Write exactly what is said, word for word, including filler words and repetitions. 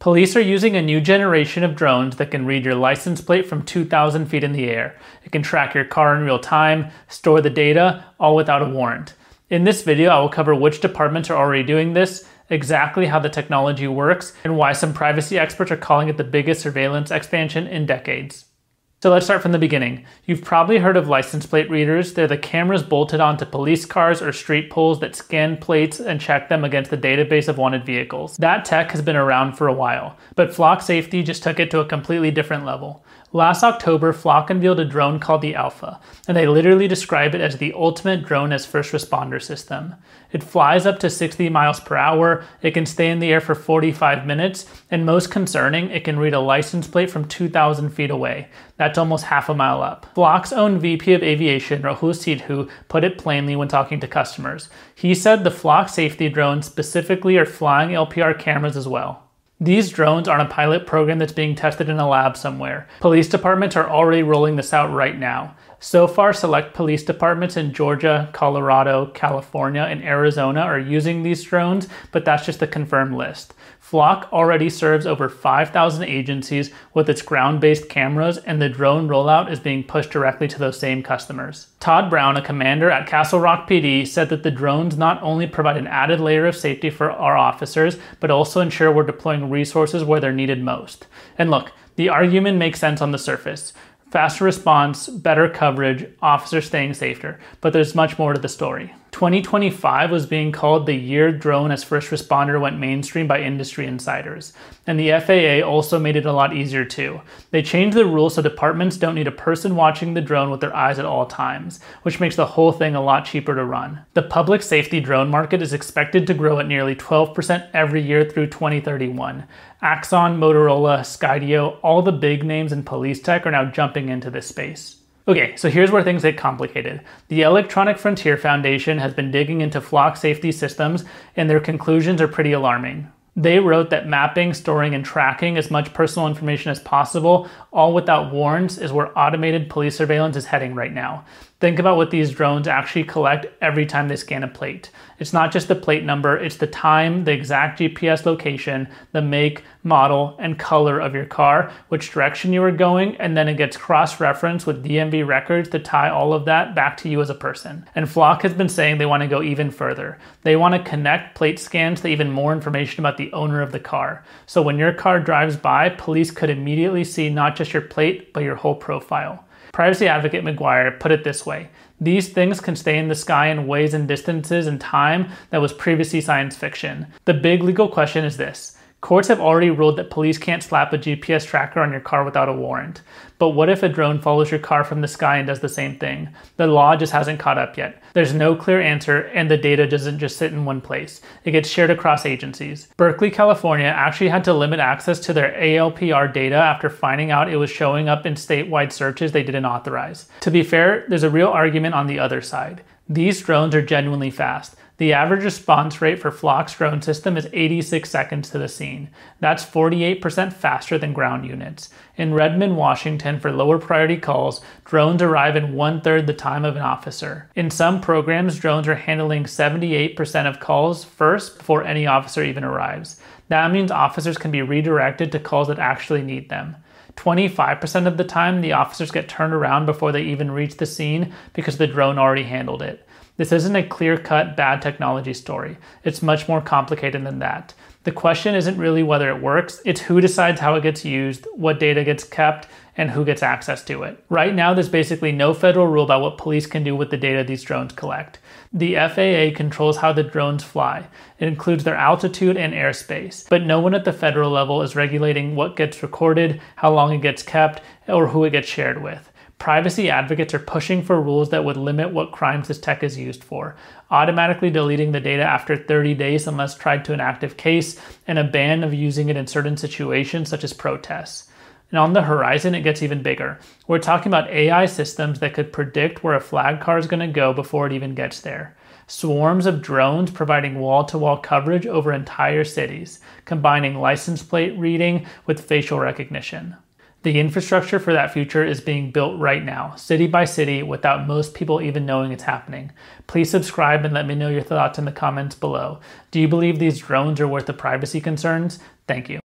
Police are using a new generation of drones that can read your license plate from two thousand feet in the air. It can track your car in real time, store the data, all without a warrant. In this video, I will cover which departments are already doing this, exactly how the technology works, and why some privacy experts are calling it the biggest surveillance expansion in decades. So let's start from the beginning. You've probably heard of license plate readers. They're the cameras bolted onto police cars or street poles that scan plates and check them against the database of wanted vehicles. That tech has been around for a while, but Flock Safety just took it to a completely different level. Last October, Flock unveiled a drone called the Alpha, and they literally describe it as the ultimate drone as first responder system. It flies up to sixty miles per hour, it can stay in the air for forty-five minutes, and most concerning, it can read a license plate from two thousand feet away. That's almost half a mile up. Flock's own V P of Aviation, Rahul Sidhu, put it plainly when talking to customers. He said the Flock Safety drones specifically are flying L P R cameras as well. These drones are on a pilot program that's being tested in a lab somewhere. Police departments are already rolling this out right now. So far, select police departments in Georgia, Colorado, California, and Arizona are using these drones, but that's just the confirmed list. Flock already serves over five thousand agencies with its ground-based cameras, and the drone rollout is being pushed directly to those same customers. Todd Brown, a commander at Castle Rock P D, said that the drones not only provide an added layer of safety for our officers, but also ensure we're deploying resources where they're needed most. And look, the argument makes sense on the surface. Faster response, better coverage, officers staying safer, but there's much more to the story. twenty twenty-five was being called the year drone as first responder went mainstream by industry insiders. And the F A A also made it a lot easier too. They changed the rules so departments don't need a person watching the drone with their eyes at all times, which makes the whole thing a lot cheaper to run. The public safety drone market is expected to grow at nearly twelve percent every year through twenty thirty-one. Axon, Motorola, Skydio, all the big names in police tech are now jumping into this space. Okay, so here's where things get complicated. The Electronic Frontier Foundation has been digging into Flock Safety systems, and their conclusions are pretty alarming. They wrote that mapping, storing, and tracking as much personal information as possible, all without warrants, is where automated police surveillance is heading right now. Think about what these drones actually collect every time they scan a plate. It's not just the plate number, it's the time, the exact G P S location, the make, model, and color of your car, which direction you were going, and then it gets cross-referenced with D M V records to tie all of that back to you as a person. And Flock has been saying they want to go even further. They want to connect plate scans to even more information about the owner of the car. So when your car drives by, police could immediately see not just your plate, but your whole profile. Privacy advocate McGuire put it this way: these things can stay in the sky in ways and distances and time that was previously science fiction. The big legal question is this. Courts have already ruled that police can't slap a G P S tracker on your car without a warrant. But what if a drone follows your car from the sky and does the same thing? The law just hasn't caught up yet. There's no clear answer, and the data doesn't just sit in one place. It gets shared across agencies. Berkeley, California actually had to limit access to their A L P R data after finding out it was showing up in statewide searches they didn't authorize. To be fair, there's a real argument on the other side. These drones are genuinely fast. The average response rate for Flock's drone system is eighty-six seconds to the scene. That's forty-eight percent faster than ground units. In Redmond, Washington, for lower priority calls, drones arrive in one-third the time of an officer. In some programs, drones are handling seventy-eight percent of calls first before any officer even arrives. That means officers can be redirected to calls that actually need them. twenty-five percent of the time, the officers get turned around before they even reach the scene because the drone already handled it. This isn't a clear-cut bad technology story. It's much more complicated than that. The question isn't really whether it works, it's who decides how it gets used, what data gets kept, and who gets access to it. Right now, there's basically no federal rule about what police can do with the data these drones collect. The F A A controls how the drones fly. It includes their altitude and airspace, but no one at the federal level is regulating what gets recorded, how long it gets kept, or who it gets shared with. Privacy advocates are pushing for rules that would limit what crimes this tech is used for, automatically deleting the data after thirty days unless tied to an active case, and a ban of using it in certain situations such as protests. And on the horizon, it gets even bigger. We're talking about A I systems that could predict where a flagged car is going to go before it even gets there. Swarms of drones providing wall-to-wall coverage over entire cities, combining license plate reading with facial recognition. The infrastructure for that future is being built right now, city by city, without most people even knowing it's happening. Please subscribe and let me know your thoughts in the comments below. Do you believe these drones are worth the privacy concerns? Thank you.